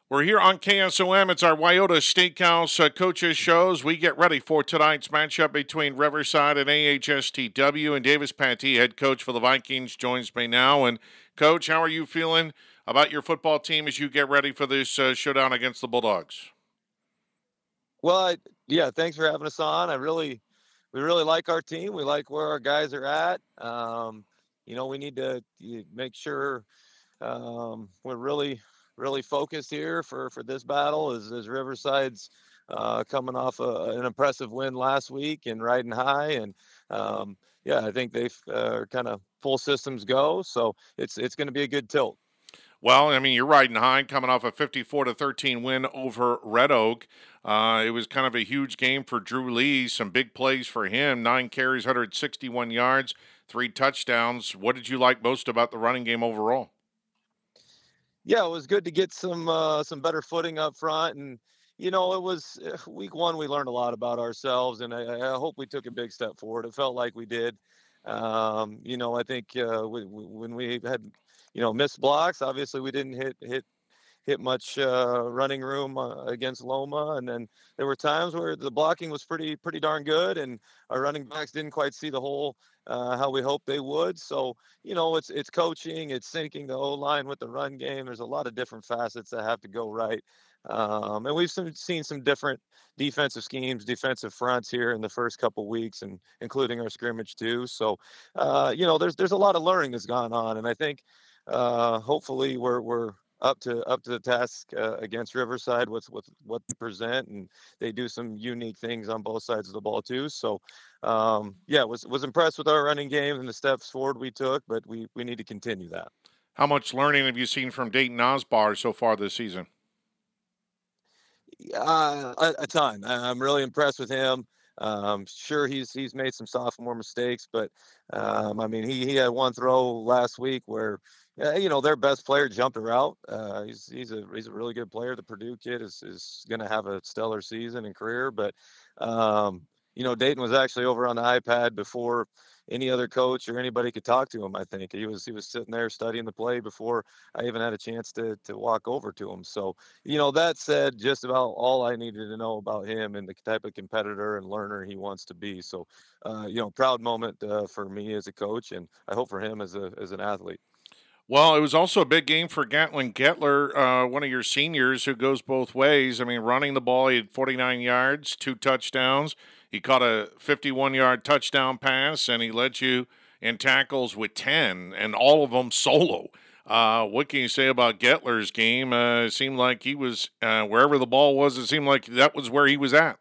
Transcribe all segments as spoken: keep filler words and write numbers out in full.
We're here on K S O M. It's our Wyoda Steakhouse uh, coaches shows. We get ready for tonight's matchup between Riverside and A H S T W. And Davis Pantee, head coach for the Vikings, joins me now. And Coach, how are you feeling about your football team as you get ready for this uh, showdown against the Bulldogs? Well, I, yeah, thanks for having us on. I really, we really like our team. We like where our guys are at. Um, you know, we need to y- make sure um, we're really, really focused here for for this battle. As as Riverside's uh, coming off a, an impressive win last week and riding high, and um, yeah, I think they've uh, kind of full systems go. So it's it's going to be a good tilt. Well, I mean, you're riding high, coming off a fifty-four to thirteen win over Red Oak. Uh, it was kind of a huge game for Drew Lee. Some big plays for him: nine carries, one hundred sixty-one yards, three touchdowns. What did you like most about the running game overall? Yeah, it was good to get some uh, some better footing up front, and you know, it was uh, week one. We learned a lot about ourselves, and I, I hope we took a big step forward. It felt like we did. Um, you know, I think uh, we, we, when we had you know missed blocks, obviously we didn't hit hit hit much uh, running room uh, against Loma, and then there were times where the blocking was pretty pretty darn good, and our running backs didn't quite see the hole uh, how we hoped they would. So you know, it's it's coaching, it's syncing the O line with the run game. There's a lot of different facets that have to go right. Um, and we've some, seen some different defensive schemes, defensive fronts here in the first couple weeks, and including our scrimmage too. So, uh, you know, there's there's a lot of learning that's gone on, and I think uh, hopefully we're we're up to up to the task uh, against Riverside with with what they present, and they do some unique things on both sides of the ball too. So, um, yeah, was was impressed with our running game and the steps forward we took, but we we need to continue that. How much learning have you seen from Dayton Osbar so far this season? Uh, a, a ton. I- I'm really impressed with him. Um, sure, he's he's made some sophomore mistakes, but um, I mean, he he had one throw last week where, uh, you know, their best player jumped a route. Uh, he's he's a he's a really good player. The Purdue kid is is going to have a stellar season and career, but um, you know, Dayton was actually over on the iPad before any other coach or anybody could talk to him. I think he was he was sitting there studying the play before I even had a chance to to walk over to him. So you know, that said, just about all I needed to know about him and the type of competitor and learner he wants to be. So, uh, you know, proud moment uh, for me as a coach, and I hope for him as a as an athlete. Well, it was also a big game for Gatlin Getler, uh, one of your seniors who goes both ways. I mean, running the ball, he had forty-nine yards, two touchdowns. He caught a fifty-one yard touchdown pass, and he led you in tackles with ten, and all of them solo. Uh, what can you say about Getler's game? Uh, it seemed like he was, uh, wherever the ball was, it seemed like that was where he was at.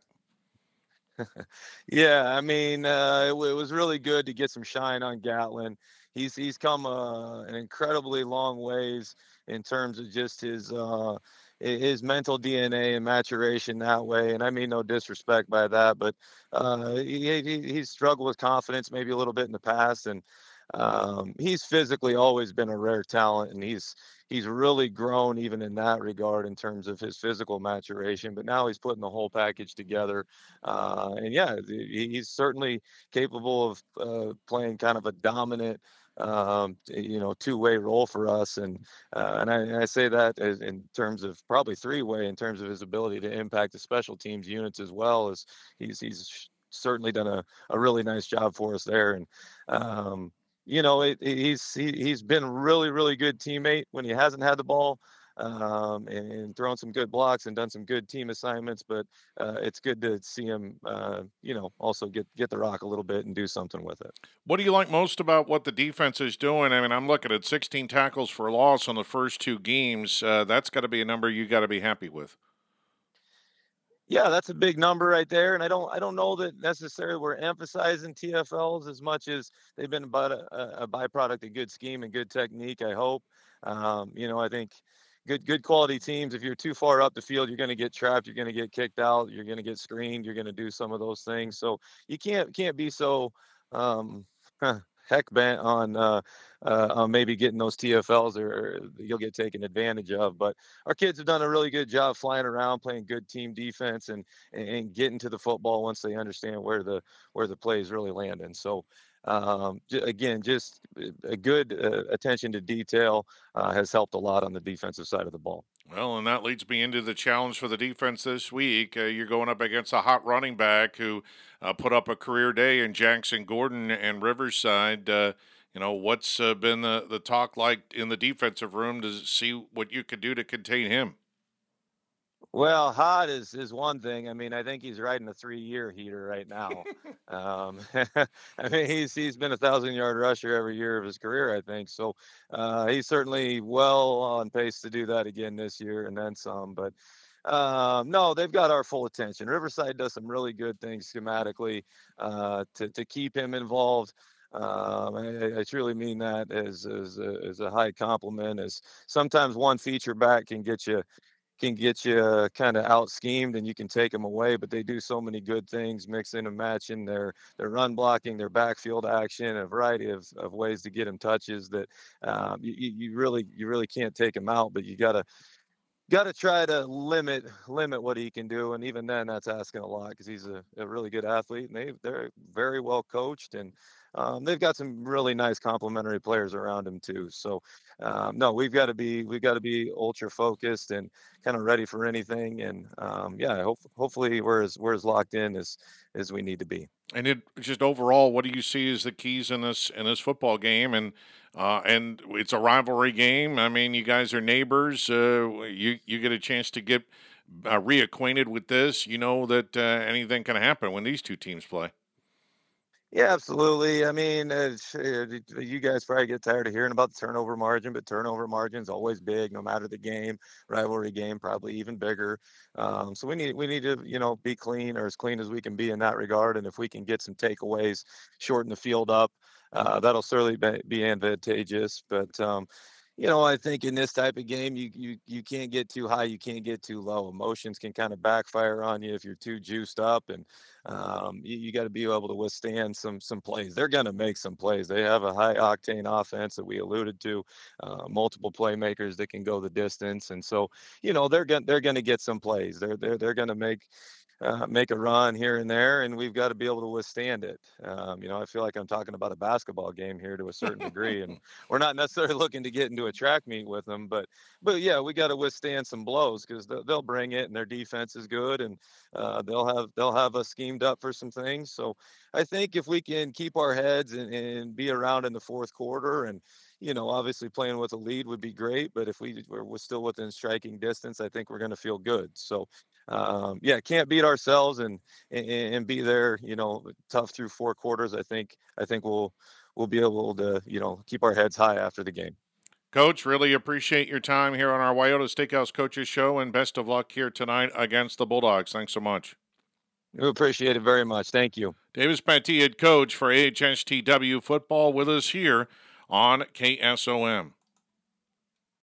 Yeah, I mean, uh, it, w- it was really good to get some shine on Gatlin. He's he's come uh, an incredibly long ways in terms of just his uh, i- his mental D N A and maturation that way. And I mean no disrespect by that, but uh, he, he he's struggled with confidence maybe a little bit in the past, and um, he's physically always been a rare talent, and he's he's really grown even in that regard in terms of his physical maturation. But now he's putting the whole package together, uh, and yeah, he- he's certainly capable of uh, playing kind of a dominant, um, you know, two-way role for us. And uh, and I, and I say that as in terms of probably three-way in terms of his ability to impact the special teams units as well as he's he's certainly done a, a really nice job for us there. And um, you know, it, it- he's he, he's been really really good teammate when he hasn't had the ball. Um, and, and thrown some good blocks and done some good team assignments, but uh, it's good to see him, uh, you know, also get get the rock a little bit and do something with it. What do you like most about what the defense is doing? I mean, I'm looking at sixteen tackles for loss on the first two games. Uh, that's got to be a number you got to be happy with. Yeah, that's a big number right there, and I don't I don't know that necessarily we're emphasizing T F Ls as much as they've been about a, a byproduct of good scheme and good technique. I hope. Um, you know, I think good good quality teams. If you're too far up the field, you're going to get trapped. You're going to get kicked out. You're going to get screened. You're going to do some of those things. So you can't can't be so um, heck bent on uh, uh, on maybe getting those T F Ls, or you'll get taken advantage of. But our kids have done a really good job flying around, playing good team defense, and and getting to the football once they understand where the where the plays really landing. So, um, j- again, just uh, a good uh, attention to detail uh, has helped a lot on the defensive side of the ball. Well, and that leads me into the challenge for the defense this week. Uh, you're going up against a hot running back who uh, put up a career day in Jackson Gordon and Riverside. Uh, you know, what's uh, been the, the talk like in the defensive room to see what you could do to contain him? Well, hot is is one thing. I mean, I think he's riding a three-year heater right now. Um, I mean, he's he's been a thousand-yard rusher every year of his career, I think. So uh, he's certainly well on pace to do that again this year and then some. But um, no, they've got our full attention. Riverside does some really good things schematically uh, to to keep him involved. Um, I, I truly mean that as as a, as a high compliment. As sometimes one feature back can get you can get you kind of out schemed and you can take them away, but they do so many good things, mixing and matching their their run blocking, their backfield action, a variety of, of ways to get them touches that um, you, you you really you really can't take them out, but you gotta got to try to limit limit what he can do, and even then, that's asking a lot because he's a, a really good athlete, and they they're very well coached, and um, they've got some really nice complementary players around him too. So, um, no, we've got to be we've got to be ultra focused and kind of ready for anything, and um, yeah, hope, hopefully we're as we're as locked in as as we need to be. And it just overall, what do you see as the keys in this in this football game? And uh, and it's a rivalry game. I mean, you guys are neighbors. Uh, you you get a chance to get uh, reacquainted with this. You know that uh, anything can happen when these two teams play. Yeah, absolutely. I mean, uh, sh- uh, d- d- you guys probably get tired of hearing about the turnover margin, but turnover margin's always big, no matter the game. Rivalry game, probably even bigger. Um, so we need we need to you know be clean or as clean as we can be in that regard. And if we can get some takeaways, shorten the field up, uh, that'll certainly be, be advantageous. But um, you know, I think in this type of game, you you you can't get too high, you can't get too low. Emotions can kind of backfire on you if you're too juiced up, and um, you, you got to be able to withstand some some plays. They're going to make some plays. They have a high octane offense that we alluded to, uh, multiple playmakers that can go the distance, and so you know they're going they're going to get some plays. They're they're they're going to make uh, make a run here and there, and we've got to be able to withstand it. Um, you know, I feel like I'm talking about a basketball game here to a certain degree, and we're not necessarily looking to get into a track meet with them, but but yeah, we got to withstand some blows because they'll, they'll bring it, and their defense is good, and uh, they'll have they'll have us schemed up for some things. So I think if we can keep our heads and, and be around in the fourth quarter and you know, obviously playing with a lead would be great, but if we we're, we're still within striking distance, I think we're going to feel good. So, um, yeah, can't beat ourselves and, and and be there, you know, tough through four quarters. I think I think we'll we'll be able to, you know, keep our heads high after the game. Coach, really appreciate your time here on our Wyoto Steakhouse Coaches Show, and best of luck here tonight against the Bulldogs. Thanks so much. We appreciate it very much. Thank you. Davis Patti, head coach for A H S T W football, with us here on K S O M.